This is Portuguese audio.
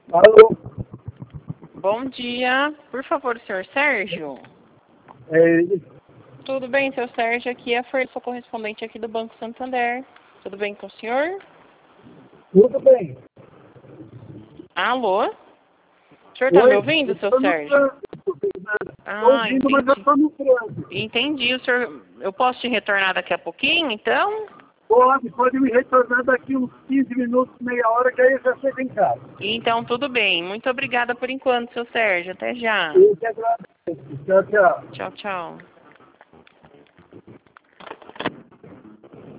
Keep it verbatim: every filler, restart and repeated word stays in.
Alô? Bom dia. Por favor, senhor Sérgio? É ele? Tudo bem, seu Sérgio? Aqui é a Fer, sou correspondente aqui do Banco Santander. Tudo bem com o senhor? Tudo bem. Alô? O senhor está me ouvindo, seu Sérgio? Estou Ah, ouvindo, mas eu entendi. estou no trânsito. Entendi. O senhor... Eu posso te retornar daqui a pouquinho, então? Pode, pode me retornar daqui uns quinze minutos, meia hora, que aí eu já chego em casa. Então, tudo bem. Muito obrigada por enquanto, seu Sérgio. Até já. Eu que agradeço. Tchau, tchau. Tchau, tchau.